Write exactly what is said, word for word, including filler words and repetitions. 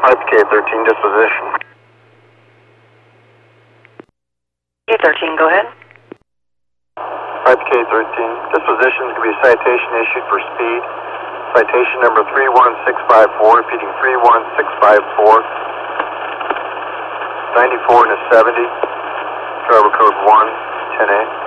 five K thirteen, disposition. K thirteen, go ahead. five K thirteen, disposition is going to be a citation issued for speed. Citation number three one six five four, repeating three one six five four. ninety-four and a seventy, driver code one ten A.